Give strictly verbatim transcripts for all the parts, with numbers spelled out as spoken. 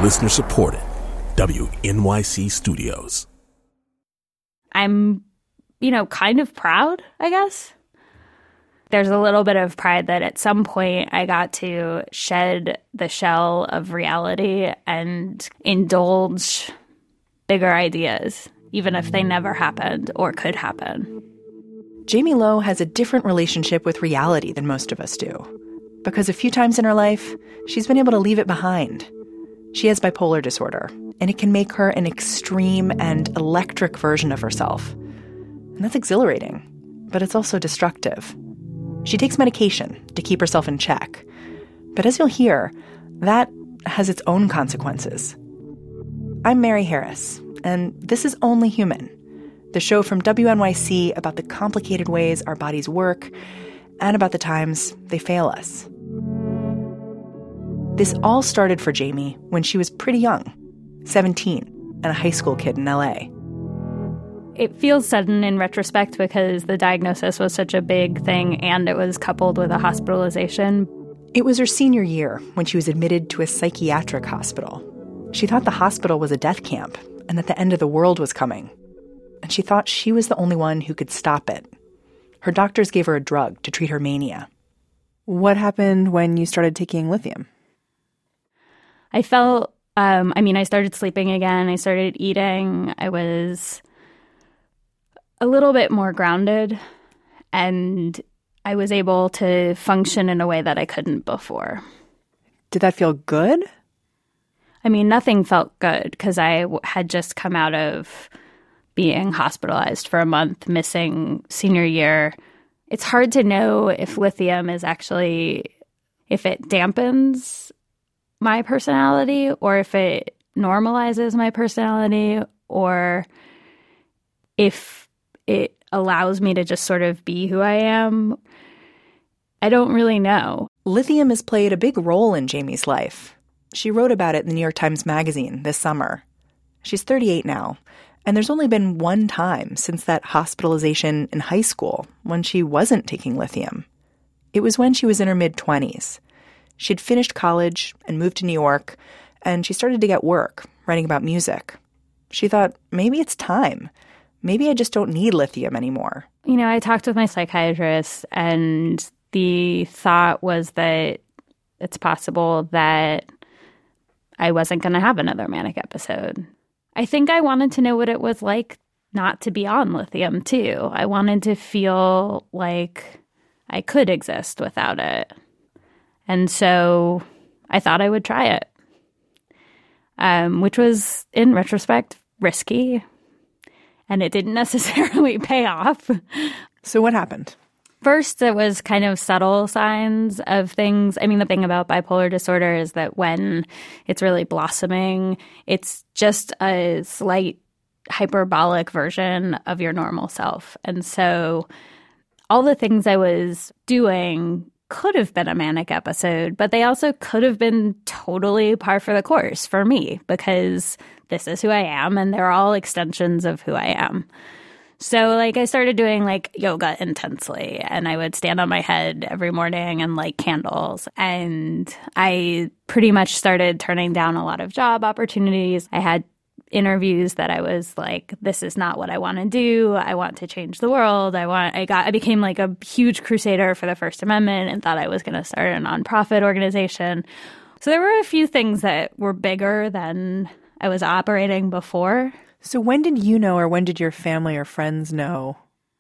Listener supported. W N Y C Studios. I'm, you know, kind of proud, I guess. There's a little bit of pride that at some point I got to shed the shell of reality and indulge bigger ideas, even if they never happened or could happen. Jamie Lowe has a different relationship with reality than most of us do. Because a few times in her life, she's been able to leave it behind. She has bipolar disorder, and it can make her an extreme and electric version of herself. And that's exhilarating, but it's also destructive. She takes medication to keep herself in check. But as you'll hear, that has its own consequences. I'm Mary Harris, and this is Only Human, the show from W N Y C about the complicated ways our bodies work and about the times they fail us. This all started for Jamie when she was pretty young, seventeen, and a high school kid in L A. It feels sudden in retrospect because the diagnosis was such a big thing and it was coupled with a hospitalization. It was her senior year when she was admitted to a psychiatric hospital. She thought the hospital was a death camp and that the end of the world was coming. And she thought she was the only one who could stop it. Her doctors gave her a drug to treat her mania. What happened when you started taking lithium? I felt, um, I mean, I started sleeping again. I started eating. I was a little bit more grounded. And I was able to function in a way that I couldn't before. Did that feel good? I mean, nothing felt good because I w- had just come out of being hospitalized for a month, missing senior year. It's hard to know if lithium is actually, if it dampens my personality or if it normalizes my personality or if it allows me to just sort of be who I am. I don't really know. Lithium has played a big role in Jamie's life. She wrote about it in the New York Times Magazine this summer. She's thirty-eight now, and there's only been one time since that hospitalization in high school when she wasn't taking lithium. It was when she was in her mid-twenties. She'd finished college and moved to New York, and she started to get work, writing about music. She thought, maybe it's time. Maybe I just don't need lithium anymore. You know, I talked with my psychiatrist, and the thought was that it's possible that I wasn't going to have another manic episode. I think I wanted to know what it was like not to be on lithium, too. I wanted to feel like I could exist without it. And so I thought I would try it, um, which was, in retrospect, risky. And it didn't necessarily pay off. So what happened? First, it was kind of subtle signs of things. I mean, the thing about bipolar disorder is that when it's really blossoming, it's just a slight hyperbolic version of your normal self. And so all the things I was doing could have been a manic episode, but they also could have been totally par for the course for me because this is who I am and they're all extensions of who I am. So, like, I started doing, like, yoga intensely, and I would stand on my head every morning and light candles. And I pretty much started turning down a lot of job opportunities. I had interviews that I was like, this is not what I want to do. I want to change the world. I want, I got, I became like a huge crusader for the First Amendment and thought I was going to start a nonprofit organization. So there were a few things that were bigger than I was operating before. So when did you know, or when did your family or friends know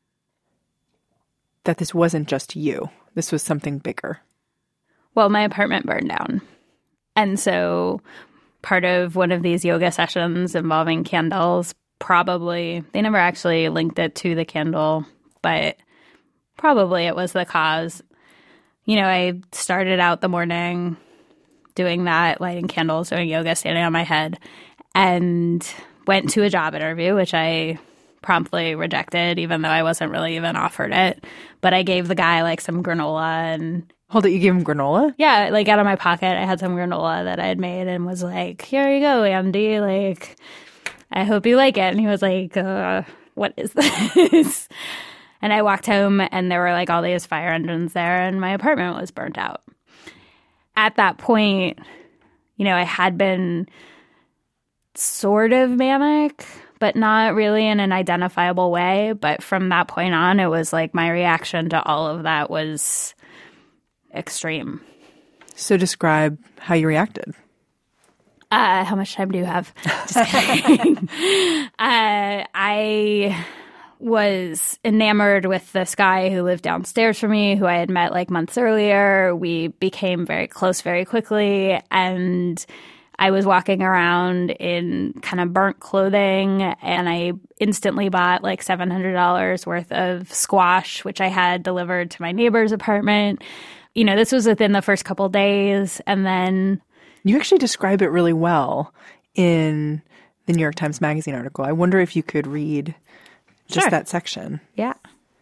that this wasn't just you? This was something bigger? Well, my apartment burned down. And so part of one of these yoga sessions involving candles, probably, they never actually linked it to the candle, but probably it was the cause. You know, I started out the morning doing that, lighting candles, doing yoga, standing on my head, and went to a job interview, which I promptly rejected, even though I wasn't really even offered it. But I gave the guy like some granola and... Hold it, you gave him granola? Yeah, like out of my pocket, I had some granola that I had made and was like, here you go, Andy. Like, I hope you like it. And he was like, uh, what is this? And I walked home and there were like all these fire engines there and my apartment was burnt out. At that point, you know, I had been sort of manic, but not really in an identifiable way. But from that point on, it was like my reaction to all of that was extreme. So describe how you reacted. Uh, how much time do you have? Just kidding. uh, I was enamored with this guy who lived downstairs from me, who I had met like months earlier. We became very close very quickly, and I was walking around in kind of burnt clothing, and I instantly bought like seven hundred dollars worth of squash, which I had delivered to my neighbor's apartment. You know, this was within the first couple days, and then... You actually describe it really well in the New York Times Magazine article. I wonder if you could read just Sure. that section. Yeah.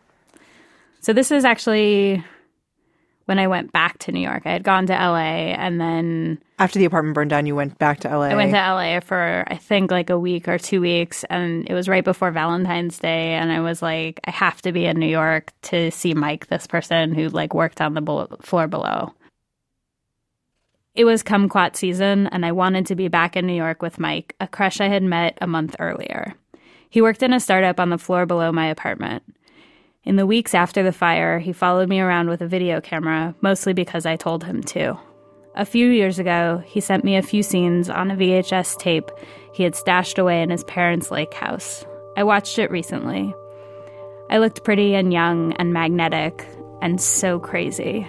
So this is actually when I went back to New York. I had gone to L A, and then... After the apartment burned down, you went back to L A. I went to L A for, I think, like a week or two weeks, and it was right before Valentine's Day, and I was like, I have to be in New York to see Mike, this person who, like, worked on the bel- floor below. It was kumquat season, and I wanted to be back in New York with Mike, a crush I had met a month earlier. He worked in a startup on the floor below my apartment. In the weeks after the fire, he followed me around with a video camera, mostly because I told him to. A few years ago, he sent me a few scenes on a V H S tape he had stashed away in his parents' lake house. I watched it recently. I looked pretty and young and magnetic and so crazy.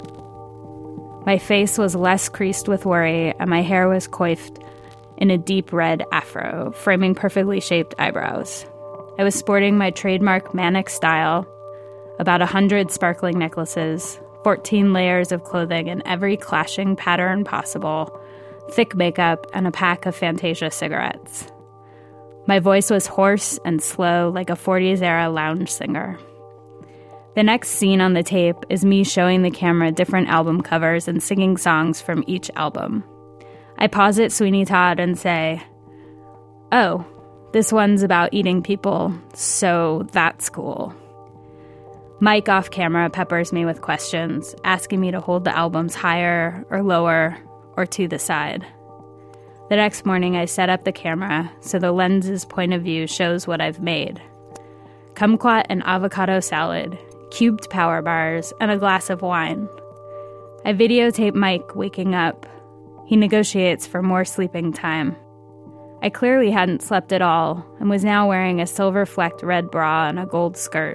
My face was less creased with worry, and my hair was coiffed in a deep red afro, framing perfectly shaped eyebrows. I was sporting my trademark manic style, about a hundred sparkling necklaces, fourteen layers of clothing in every clashing pattern possible, thick makeup, and a pack of Fantasia cigarettes. My voice was hoarse and slow like a forties-era lounge singer. The next scene on the tape is me showing the camera different album covers and singing songs from each album. I pause at Sweeney Todd and say, "Oh, this one's about eating people, so that's cool." Mike off camera peppers me with questions, asking me to hold the albums higher or lower or to the side. The next morning, I set up the camera so the lens's point of view shows what I've made. Kumquat and avocado salad, cubed power bars, and a glass of wine. I videotape Mike waking up. He negotiates for more sleeping time. I clearly hadn't slept at all and was now wearing a silver-flecked red bra and a gold skirt.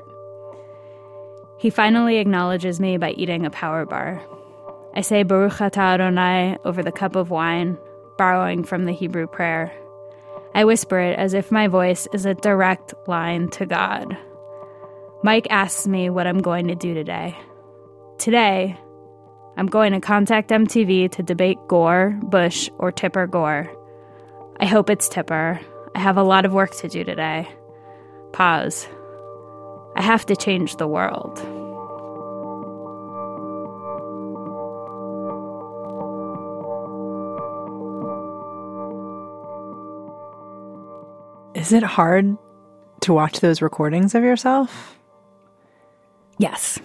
He finally acknowledges me by eating a power bar. I say Baruch atah Adonai over the cup of wine, borrowing from the Hebrew prayer. I whisper it as if my voice is a direct line to God. Mike asks me what I'm going to do today. Today, I'm going to contact M T V to debate Gore, Bush, or Tipper Gore. I hope it's Tipper. I have a lot of work to do today. Pause. I have to change the world. Is it hard to watch those recordings of yourself? Yes.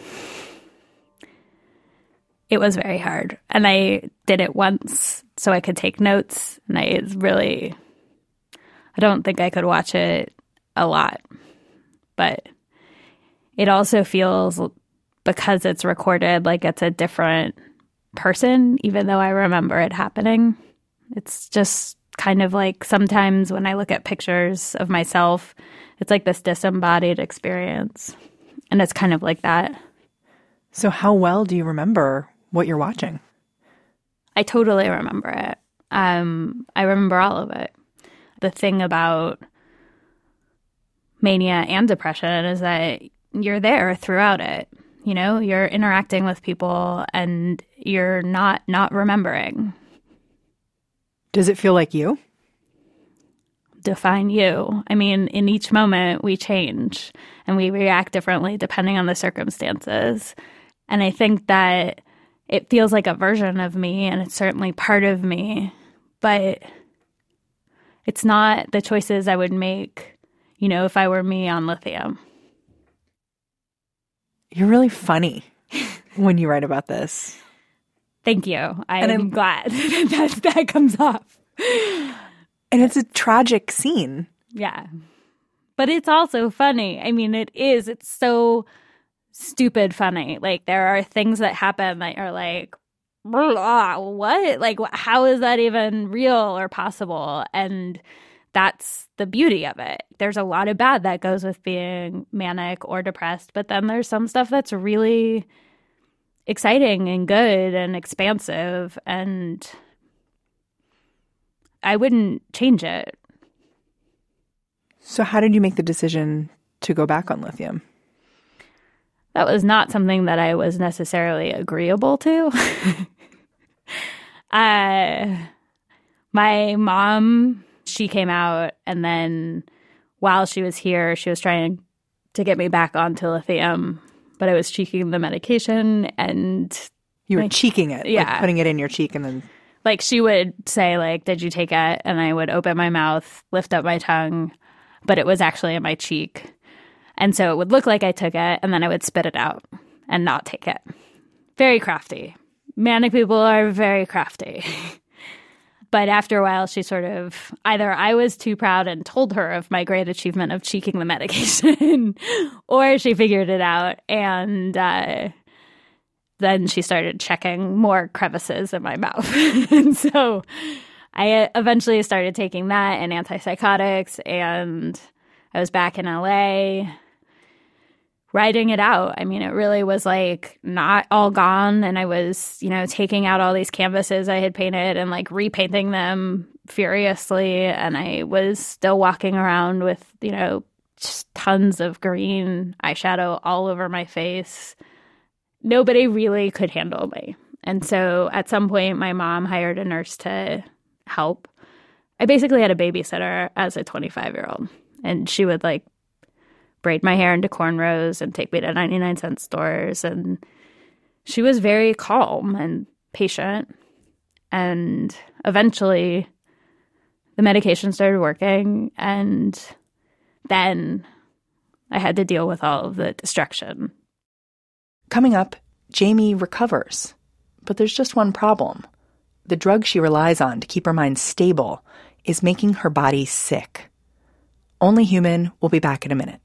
It was very hard. And I did it once so I could take notes. And I really, I don't think I could watch it a lot. But it also feels, because it's recorded, like it's a different person, even though I remember it happening. It's just kind of like sometimes when I look at pictures of myself, it's like this disembodied experience. And it's kind of like that. So how well do you remember what you're watching? I totally remember it. Um, I remember all of it. The thing about mania and depression is that you're there throughout it. You know, you're interacting with people and you're not not remembering. Does it feel like you? Define you. I mean, in each moment we change and we react differently depending on the circumstances. And I think that it feels like a version of me, and it's certainly part of me, but it's not the choices I would make, you know, if I were me on lithium. You're really funny when you write about this. Thank you. I'm, I'm glad that that comes off. And it's a tragic scene. Yeah. But it's also funny. I mean, it is. It's so stupid funny. Like, there are things that happen that are like, what? Like, how is that even real or possible? And that's the beauty of it. There's a lot of bad that goes with being manic or depressed, but then there's some stuff that's really exciting and good and expansive, and I wouldn't change it. So how did you make the decision to go back on lithium? That was not something that I was necessarily agreeable to. uh, my mom, she came out, and then while she was here, she was trying to get me back onto lithium, but I was cheeking the medication, and you were like, cheeking it, yeah, like putting it in your cheek, and then like she would say, like, "Did you take it?" And I would open my mouth, lift up my tongue, but it was actually in my cheek. And so it would look like I took it, and then I would spit it out and not take it. Very crafty. Manic people are very crafty. But after a while, she sort of, either I was too proud and told her of my great achievement of cheeking the medication, or she figured it out. And uh, then she started checking more crevices in my mouth. And so I eventually started taking that and antipsychotics, and I was back in L A writing it out. I mean, it really was like not all gone. And I was, you know, taking out all these canvases I had painted and like repainting them furiously. And I was still walking around with, you know, just tons of green eyeshadow all over my face. Nobody really could handle me. And so at some point, my mom hired a nurse to help. I basically had a babysitter as a twenty-five-year-old. And she would like braid my hair into cornrows and take me to ninety-nine cent stores. And she was very calm and patient. And eventually the medication started working. And then I had to deal with all of the destruction. Coming up, Jamie recovers. But there's just one problem. The drug she relies on to keep her mind stable is making her body sick. Only Human will be back in a minute.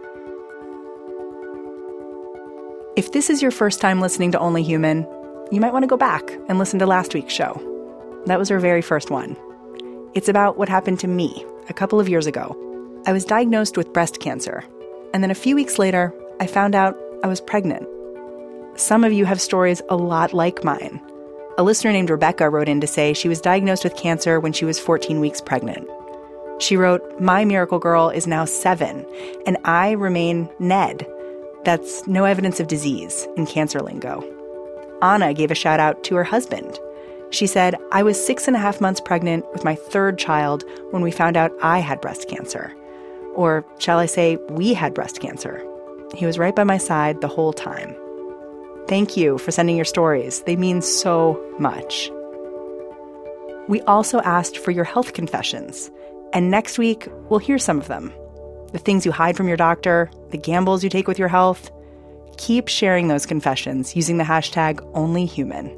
If this is your first time listening to Only Human, you might want to go back and listen to last week's show. That was our very first one. It's about what happened to me a couple of years ago. I was diagnosed with breast cancer, and then a few weeks later, I found out I was pregnant. Some of you have stories a lot like mine. A listener named Rebecca wrote in to say she was diagnosed with cancer when she was fourteen weeks pregnant. She wrote, "My miracle girl is now seven, and I remain Ned." That's no evidence of disease in cancer lingo. Anna gave a shout out to her husband. She said, "I was six and a half months pregnant with my third child when we found out I had breast cancer." Or shall I say, we had breast cancer. He was right by my side the whole time. Thank you for sending your stories. They mean so much. We also asked for your health confessions. And next week, we'll hear some of them. The things you hide from your doctor, the gambles you take with your health. Keep sharing those confessions using the hashtag OnlyHuman.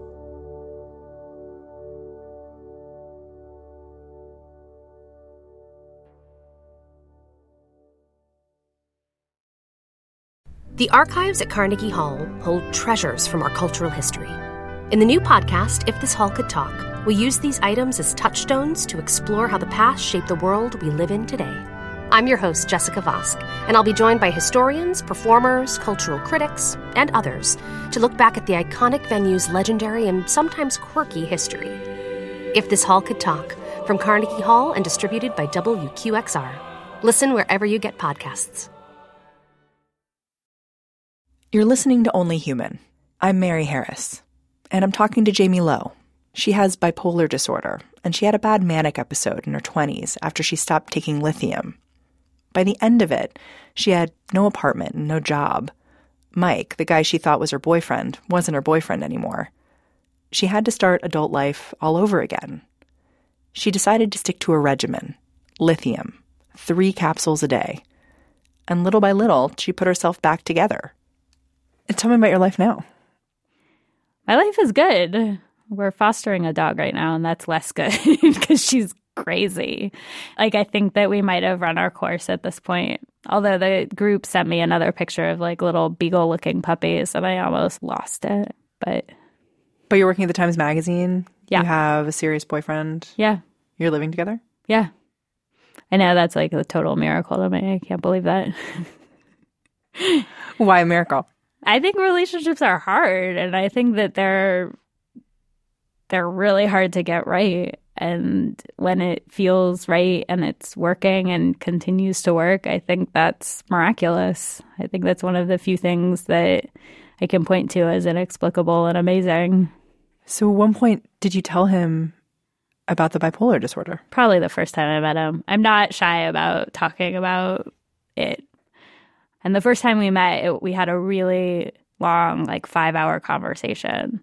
The archives at Carnegie Hall hold treasures from our cultural history. In the new podcast, If This Hall Could Talk, we use these items as touchstones to explore how the past shaped the world we live in today. I'm your host, Jessica Vosk, and I'll be joined by historians, performers, cultural critics, and others to look back at the iconic venue's legendary and sometimes quirky history. If This Hall Could Talk, from Carnegie Hall and distributed by W Q X R. Listen wherever you get podcasts. You're listening to Only Human. I'm Mary Harris, and I'm talking to Jamie Lowe. She has bipolar disorder, and she had a bad manic episode in her twenties after she stopped taking lithium. By the end of it, she had no apartment and no job. Mike, the guy she thought was her boyfriend, wasn't her boyfriend anymore. She had to start adult life all over again. She decided to stick to a regimen, lithium, three capsules a day. And little by little, she put herself back together. And tell me about your life now. My life is good. We're fostering a dog right now, and that's less good because she's crazy. Like, I think that we might have run our course at this point. Although the group sent me another picture of like little beagle-looking puppies, and I almost lost it. But But you're working at the Times Magazine. Yeah. You have a serious boyfriend. yeah, You're living together. yeah. I know that's like a total miracle to me. I can't believe that. Why a miracle? I think relationships are hard, and I think that they're they're really hard to get right. And when it feels right and it's working and continues to work, I think that's miraculous. I think that's one of the few things that I can point to as inexplicable and amazing. So at one point, did you tell him about the bipolar disorder? Probably the first time I met him. I'm not shy about talking about it. And the first time we met, it, we had a really long, like five-hour conversation.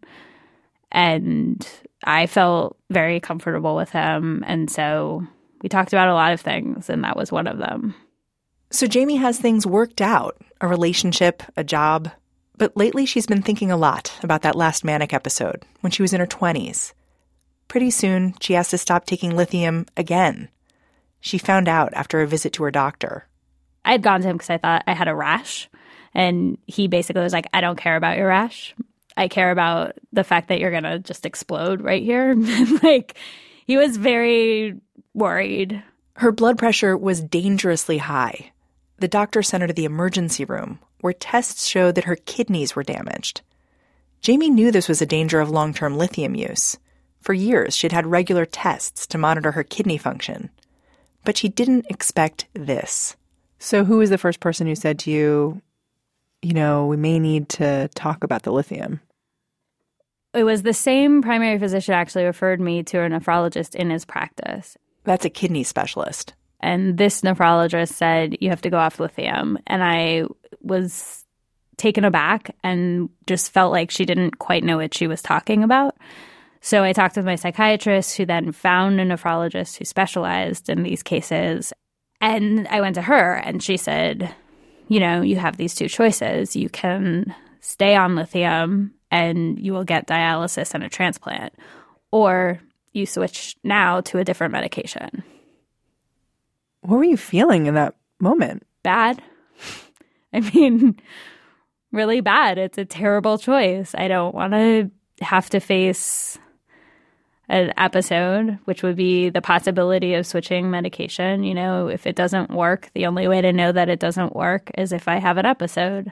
And I felt very comfortable with him. And so we talked about a lot of things, and that was one of them. So Jamie has things worked out, a relationship, a job. But lately she's been thinking a lot about that last manic episode when she was in her twenties. Pretty soon, she has to stop taking lithium again. She found out after a visit to her doctor. I had gone to him because I thought I had a rash. And he basically was like, I don't care about your rash. I care about the fact that you're going to just explode right here. Like, he was very worried. Her blood pressure was dangerously high. The doctor sent her to the emergency room, where tests showed that her kidneys were damaged. Jamie knew this was a danger of long-term lithium use. For years, she'd had regular tests to monitor her kidney function. But she didn't expect this. So who was the first person who said to you, you know, we may need to talk about the lithium? It was the same primary physician actually referred me to a nephrologist in his practice. That's a kidney specialist. And this nephrologist said, you have to go off lithium. And I was taken aback and just felt like she didn't quite know what she was talking about. So I talked with my psychiatrist, who then found a nephrologist who specialized in these cases. And I went to her, and she said, you know, you have these two choices. You can stay on lithium and you will get dialysis and a transplant, or you switch now to a different medication. What were you feeling in that moment? Bad. I mean, really bad. It's a terrible choice. I don't want to have to face an episode, which would be the possibility of switching medication. You know, if it doesn't work, the only way to know that it doesn't work is if I have an episode.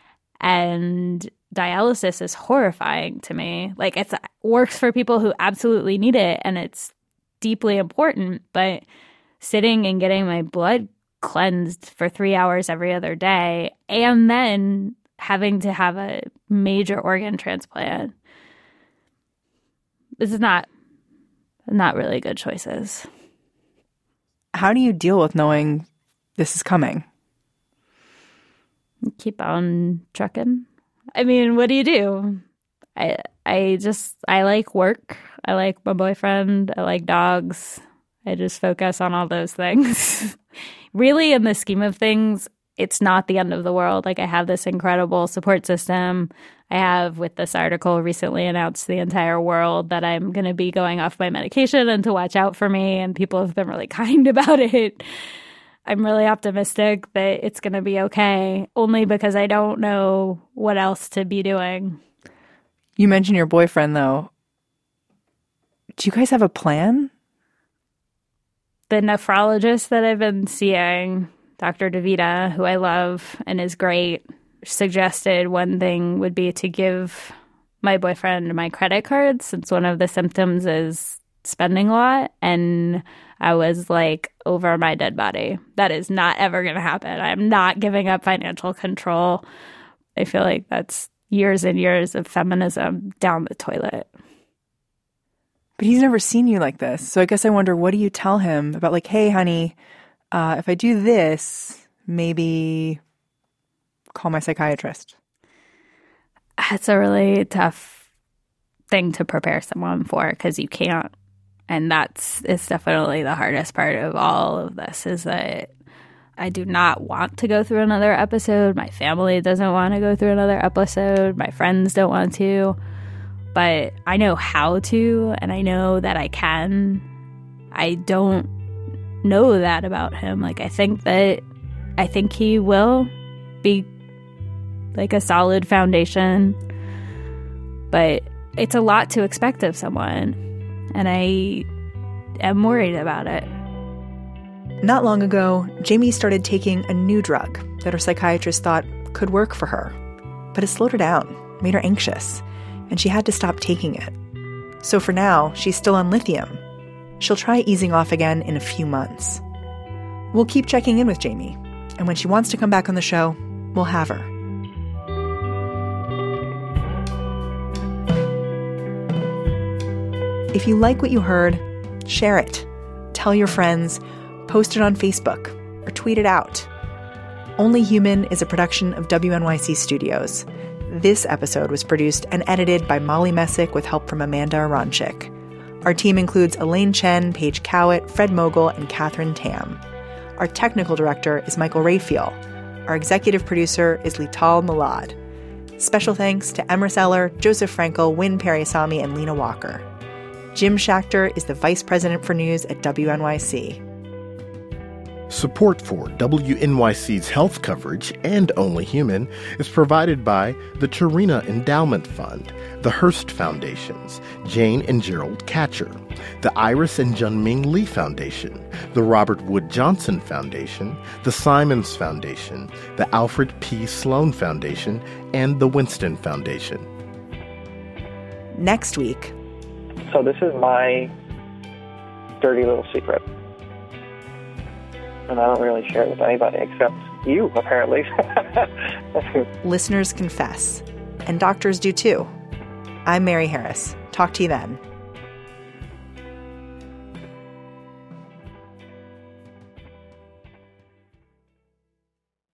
And dialysis is horrifying to me. Like, it works for people who absolutely need it, and it's deeply important. But sitting and getting my blood cleansed for three hours every other day, and then having to have a major organ transplant, this is not not really good choices. How do you deal with knowing this is coming? Keep on trucking. I mean, what do you do? I I just, I like work. I like my boyfriend. I like dogs. I just focus on all those things. Really, in the scheme of things, it's not the end of the world. Like, I have this incredible support system. I have, with this article, recently announced to the entire world that I'm going to be going off my medication and to watch out for me. And people have been really kind about it. I'm really optimistic that it's going to be okay, only because I don't know what else to be doing. You mentioned your boyfriend, though. Do you guys have a plan? The nephrologist that I've been seeing, Doctor DeVita, who I love and is great, suggested one thing would be to give my boyfriend my credit card, since one of the symptoms is spending a lot. And I was like, over my dead body. That is not ever going to happen. I'm not giving up financial control. I feel like that's years and years of feminism down the toilet. But he's never seen you like this. So I guess I wonder, what do you tell him about, like, hey, honey, uh, if I do this, maybe call my psychiatrist? It's a really tough thing to prepare someone for, because you can't. And that's is definitely the hardest part of all of this, is that I do not want to go through another episode. My family doesn't want to go through another episode. My friends don't want to. But I know how to, and I know that I can. I don't know that about him. Like, I think that I think he will be like a solid foundation, but it's a lot to expect of someone, and I am worried about it. Not long ago, Jamie started taking a new drug that her psychiatrist thought could work for her, but it slowed her down, made her anxious, and she had to stop taking it. So for now, she's still on lithium. She'll try easing off again in a few months. We'll keep checking in with Jamie, and when she wants to come back on the show, we'll have her. If you like what you heard, share it. Tell your friends, post it on Facebook, or tweet it out. Only Human is a production of W N Y C Studios. This episode was produced and edited by Molly Messick with help from Amanda Aronchik. Our team includes Elaine Chen, Paige Cowett, Fred Mogul, and Catherine Tam. Our technical director is Michael Rayfield. Our executive producer is Lital Malad. Special thanks to Emrys Eller, Joseph Frankel, Wynn Periasamy, and Lena Walker. Jim Schachter is the vice president for news at W N Y C. Support for W N Y C's health coverage and Only Human is provided by the Tarina Endowment Fund, the Hearst Foundations, Jane and Gerald Catcher, the Iris and Junming Lee Foundation, the Robert Wood Johnson Foundation, the Simons Foundation, the Alfred P. Sloan Foundation, and the Winston Foundation. Next week. So this is my dirty little secret. And I don't really share it with anybody except you, apparently. Listeners confess. And doctors do too. I'm Mary Harris. Talk to you then.